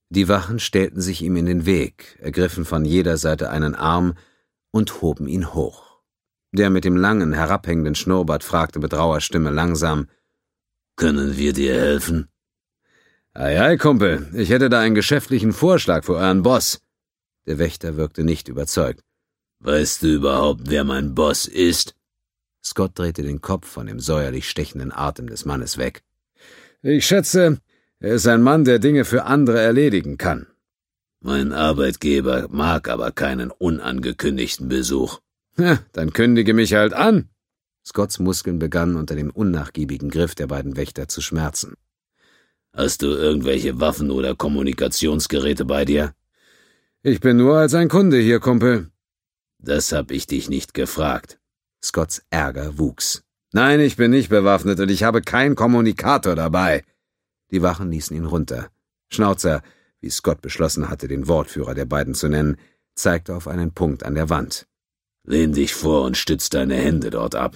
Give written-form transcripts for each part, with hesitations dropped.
Die Wachen stellten sich ihm in den Weg, ergriffen von jeder Seite einen Arm und hoben ihn hoch. Der mit dem langen, herabhängenden Schnurrbart fragte mit rauer Stimme langsam: »Können wir dir helfen?« »Ei, Kumpel, ich hätte da einen geschäftlichen Vorschlag für euren Boss.« Der Wächter wirkte nicht überzeugt. »Weißt du überhaupt, wer mein Boss ist?« Scott drehte den Kopf von dem säuerlich stechenden Atem des Mannes weg. »Ich schätze, er ist ein Mann, der Dinge für andere erledigen kann.« »Mein Arbeitgeber mag aber keinen unangekündigten Besuch.« »Dann kündige mich halt an.« Scotts Muskeln begannen unter dem unnachgiebigen Griff der beiden Wächter zu schmerzen. »Hast du irgendwelche Waffen oder Kommunikationsgeräte bei dir?« »Ich bin nur als ein Kunde hier, Kumpel.« »Das hab ich dich nicht gefragt.« Scotts Ärger wuchs. »Nein, ich bin nicht bewaffnet und ich habe keinen Kommunikator dabei.« Die Wachen ließen ihn runter. Schnauzer, wie Scott beschlossen hatte, den Wortführer der beiden zu nennen, zeigte auf einen Punkt an der Wand. »Lehn dich vor und stütz deine Hände dort ab.«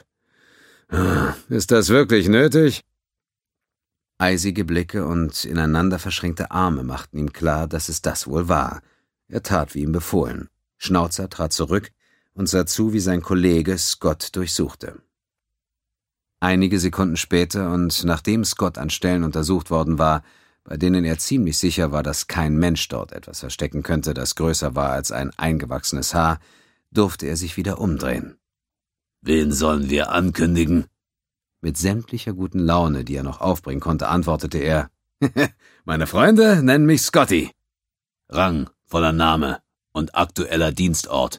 »Ist das wirklich nötig?« Eisige Blicke und ineinander verschränkte Arme machten ihm klar, dass es das wohl war. Er tat, wie ihm befohlen. Schnauzer trat zurück und sah zu, wie sein Kollege Scott durchsuchte. Einige Sekunden später und nachdem Scott an Stellen untersucht worden war, bei denen er ziemlich sicher war, dass kein Mensch dort etwas verstecken könnte, das größer war als ein eingewachsenes Haar, durfte er sich wieder umdrehen. »Wen sollen wir ankündigen?« Mit sämtlicher guten Laune, die er noch aufbringen konnte, antwortete er: »Meine Freunde nennen mich Scotty.« »Rang, voller Name und aktueller Dienstort.«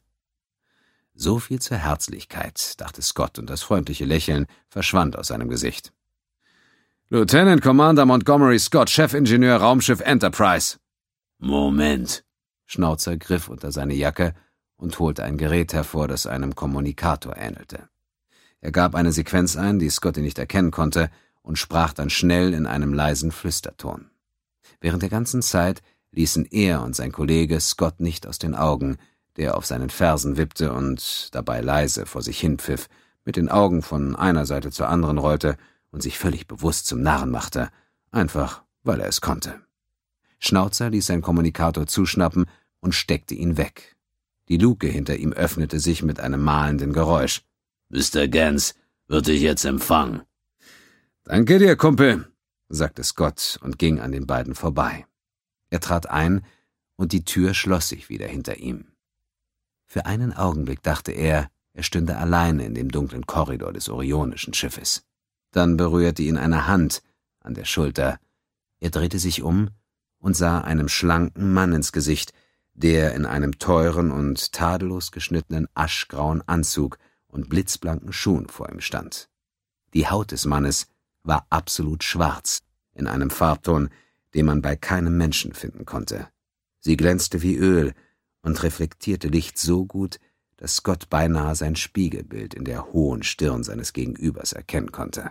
So viel zur Herzlichkeit, dachte Scott, und das freundliche Lächeln verschwand aus seinem Gesicht. »Lieutenant Commander Montgomery Scott, Chefingenieur Raumschiff Enterprise.« »Moment.« Schnauzer griff unter seine Jacke und holte ein Gerät hervor, das einem Kommunikator ähnelte. Er gab eine Sequenz ein, die Scotty nicht erkennen konnte, und sprach dann schnell in einem leisen Flüsterton. Während der ganzen Zeit ließen er und sein Kollege Scott nicht aus den Augen, der auf seinen Fersen wippte und dabei leise vor sich hinpfiff, mit den Augen von einer Seite zur anderen rollte und sich völlig bewusst zum Narren machte, einfach weil er es konnte. Schnauzer ließ sein Kommunikator zuschnappen und steckte ihn weg. Die Luke hinter ihm öffnete sich mit einem mahlenden Geräusch. »Mr. Gans wird dich jetzt empfangen.« »Danke dir, Kumpel«, sagte Scott und ging an den beiden vorbei. Er trat ein, und die Tür schloss sich wieder hinter ihm. Für einen Augenblick dachte er, er stünde alleine in dem dunklen Korridor des orionischen Schiffes. Dann berührte ihn eine Hand an der Schulter. Er drehte sich um und sah einem schlanken Mann ins Gesicht, der in einem teuren und tadellos geschnittenen aschgrauen Anzug und blitzblanken Schuhen vor ihm stand. Die Haut des Mannes war absolut schwarz, in einem Farbton, den man bei keinem Menschen finden konnte. Sie glänzte wie Öl und reflektierte Licht so gut, dass Scott beinahe sein Spiegelbild in der hohen Stirn seines Gegenübers erkennen konnte.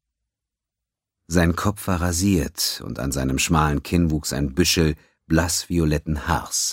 Sein Kopf war rasiert und an seinem schmalen Kinn wuchs ein Büschel blassvioletten Haars.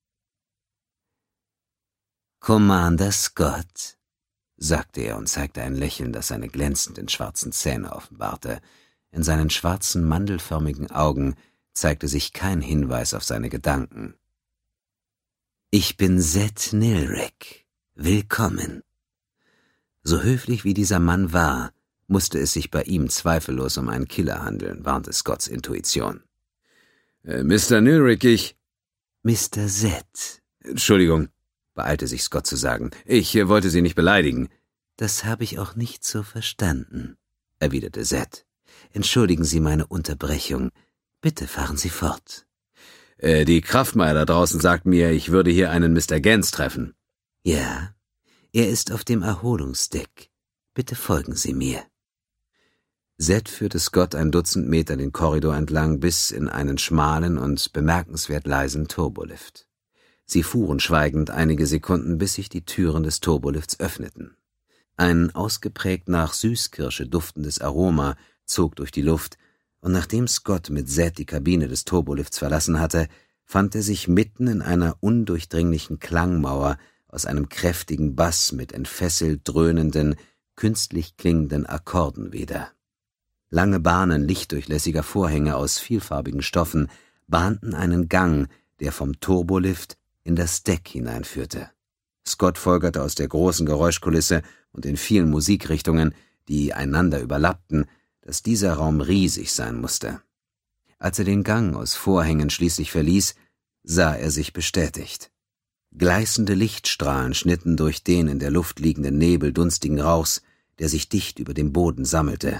»Commander Scott«, sagte er und zeigte ein Lächeln, das seine glänzenden schwarzen Zähne offenbarte. In seinen schwarzen, mandelförmigen Augen zeigte sich kein Hinweis auf seine Gedanken. »Ich bin Zed Nilrik. Willkommen.« So höflich wie dieser Mann war, musste es sich bei ihm zweifellos um einen Killer handeln, warnte Scotts Intuition. »Mr. Nilrik, ich...« »Mr. Zed.« »Entschuldigung«, beeilte sich Scott zu sagen. »Ich wollte Sie nicht beleidigen.« »Das habe ich auch nicht so verstanden«, erwiderte Zed. »Entschuldigen Sie meine Unterbrechung. Bitte fahren Sie fort.« »Die Kraftmeier da draußen sagt mir, ich würde hier einen Mr. Gans treffen.« »Ja, er ist auf dem Erholungsdeck. Bitte folgen Sie mir.« Zed führte Scott ein Dutzend Meter den Korridor entlang bis in einen schmalen und bemerkenswert leisen Turbolift. Sie fuhren schweigend einige Sekunden, bis sich die Türen des Turbolifts öffneten. Ein ausgeprägt nach Süßkirsche duftendes Aroma zog durch die Luft, und nachdem Scott mit Zed die Kabine des Turbolifts verlassen hatte, fand er sich mitten in einer undurchdringlichen Klangmauer aus einem kräftigen Bass mit entfesselt dröhnenden, künstlich klingenden Akkorden wieder. Lange Bahnen lichtdurchlässiger Vorhänge aus vielfarbigen Stoffen bahnten einen Gang, der vom Turbolift in das Deck hineinführte. Scott folgerte aus der großen Geräuschkulisse und den vielen Musikrichtungen, die einander überlappten, dass dieser Raum riesig sein musste. Als er den Gang aus Vorhängen schließlich verließ, sah er sich bestätigt. Gleißende Lichtstrahlen schnitten durch den in der Luft liegenden Nebel dunstigen Rauchs, der sich dicht über dem Boden sammelte.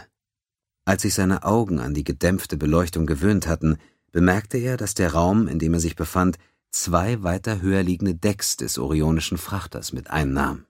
Als sich seine Augen an die gedämpfte Beleuchtung gewöhnt hatten, bemerkte er, dass der Raum, in dem er sich befand, 2 weiter höher liegende Decks des orionischen Frachters mit einnahm.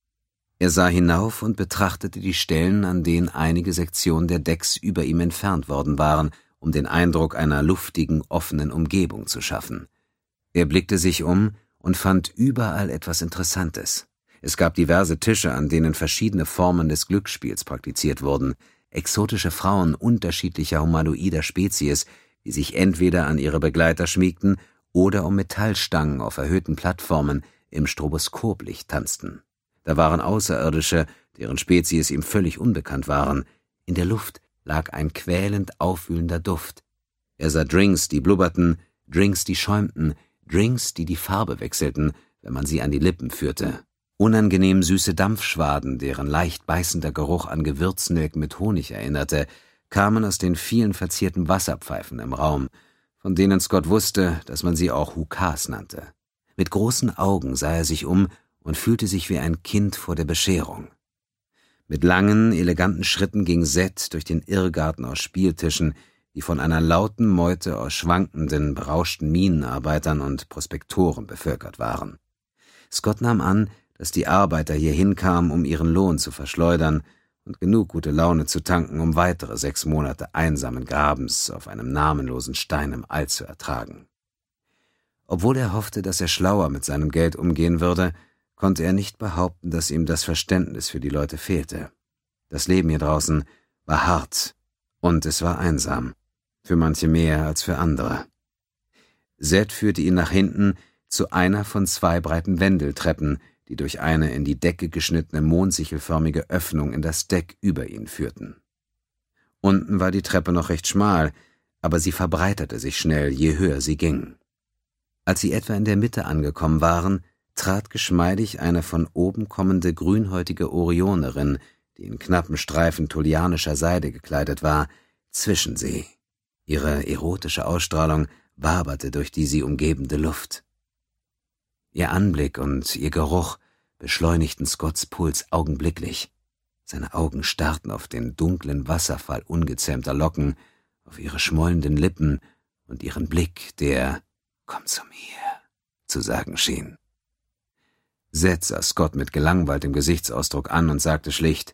Er sah hinauf und betrachtete die Stellen, an denen einige Sektionen der Decks über ihm entfernt worden waren, um den Eindruck einer luftigen, offenen Umgebung zu schaffen. Er blickte sich um und fand überall etwas Interessantes. Es gab diverse Tische, an denen verschiedene Formen des Glücksspiels praktiziert wurden, exotische Frauen unterschiedlicher humanoider Spezies, die sich entweder an ihre Begleiter schmiegten oder um Metallstangen auf erhöhten Plattformen im Stroboskoplicht tanzten. Da waren Außerirdische, deren Spezies ihm völlig unbekannt waren. In der Luft lag ein quälend aufwühlender Duft. Er sah Drinks, die blubberten, Drinks, die schäumten, Drinks, die die Farbe wechselten, wenn man sie an die Lippen führte. Unangenehm süße Dampfschwaden, deren leicht beißender Geruch an Gewürznelk mit Honig erinnerte, kamen aus den vielen verzierten Wasserpfeifen im Raum, von denen Scott wusste, dass man sie auch Hukas nannte. Mit großen Augen sah er sich um und fühlte sich wie ein Kind vor der Bescherung. Mit langen, eleganten Schritten ging Seth durch den Irrgarten aus Spieltischen, die von einer lauten Meute aus schwankenden, berauschten Minenarbeitern und Prospektoren bevölkert waren. Scott nahm an, dass die Arbeiter hier hinkamen, um ihren Lohn zu verschleudern und genug gute Laune zu tanken, um weitere 6 Monate einsamen Grabens auf einem namenlosen Stein im All zu ertragen. Obwohl er hoffte, dass er schlauer mit seinem Geld umgehen würde, konnte er nicht behaupten, dass ihm das Verständnis für die Leute fehlte. Das Leben hier draußen war hart und es war einsam, für manche mehr als für andere. Seth führte ihn nach hinten zu einer von 2 breiten Wendeltreppen, die durch eine in die Decke geschnittene mondsichelförmige Öffnung in das Deck über ihn führten. Unten war die Treppe noch recht schmal, aber sie verbreiterte sich schnell, je höher sie ging. Als sie etwa in der Mitte angekommen waren, trat geschmeidig eine von oben kommende grünhäutige Orionerin, die in knappen Streifen tullianischer Seide gekleidet war, zwischen sie. Ihre erotische Ausstrahlung waberte durch die sie umgebende Luft. Ihr Anblick und ihr Geruch beschleunigten Scotts Puls augenblicklich. Seine Augen starrten auf den dunklen Wasserfall ungezähmter Locken, auf ihre schmollenden Lippen und ihren Blick, der »Komm zu mir« zu sagen schien. Seth sah Scott mit gelangweiltem Gesichtsausdruck an und sagte schlicht: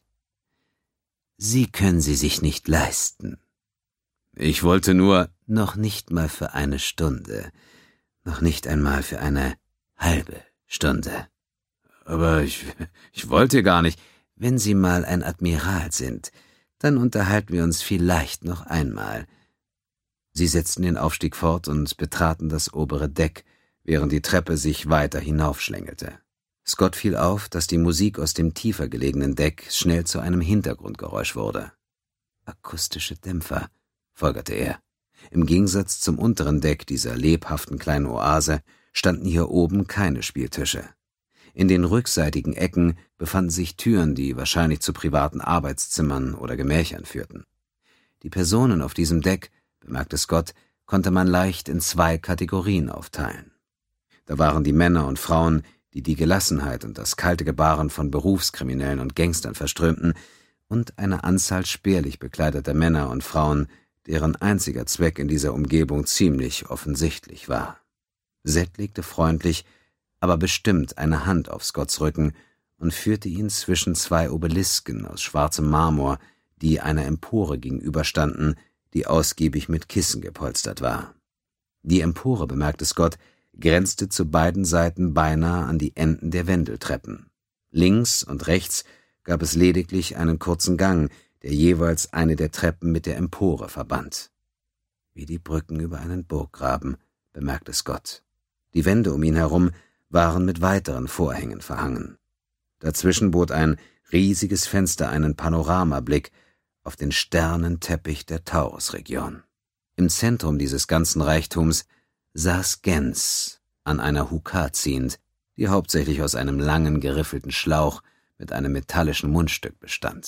»Sie können sie sich nicht leisten.« »Ich wollte nur...« »Noch nicht mal für eine Stunde, noch nicht einmal für eine halbe Stunde.« »Aber ich wollte gar nicht.« »Wenn Sie mal ein Admiral sind, dann unterhalten wir uns vielleicht noch einmal.« Sie setzten den Aufstieg fort und betraten das obere Deck, während die Treppe sich weiter hinaufschlängelte. Scott fiel auf, dass die Musik aus dem tiefer gelegenen Deck schnell zu einem Hintergrundgeräusch wurde. »Akustische Dämpfer«, folgerte er. Im Gegensatz zum unteren Deck dieser lebhaften kleinen Oase standen hier oben keine Spieltische. In den rückseitigen Ecken befanden sich Türen, die wahrscheinlich zu privaten Arbeitszimmern oder Gemächern führten. Die Personen auf diesem Deck, bemerkte Scott, konnte man leicht in 2 Kategorien aufteilen. Da waren die Männer und Frauen, die die Gelassenheit und das kalte Gebaren von Berufskriminellen und Gangstern verströmten, und eine Anzahl spärlich bekleideter Männer und Frauen, deren einziger Zweck in dieser Umgebung ziemlich offensichtlich war. Seth legte freundlich, aber bestimmt eine Hand auf Scotts Rücken und führte ihn zwischen 2 Obelisken aus schwarzem Marmor, die einer Empore gegenüberstanden, die ausgiebig mit Kissen gepolstert war. Die Empore, bemerkte Scott, grenzte zu beiden Seiten beinahe an die Enden der Wendeltreppen. Links und rechts gab es lediglich einen kurzen Gang, der jeweils eine der Treppen mit der Empore verband. »Wie die Brücken über einen Burggraben«, bemerkte Scott. Die Wände um ihn herum waren mit weiteren Vorhängen verhangen. Dazwischen bot ein riesiges Fenster einen Panoramablick auf den Sternenteppich der Taurusregion. Im Zentrum dieses ganzen Reichtums saß Gens, an einer Hukar ziehend, die hauptsächlich aus einem langen, geriffelten Schlauch mit einem metallischen Mundstück bestand.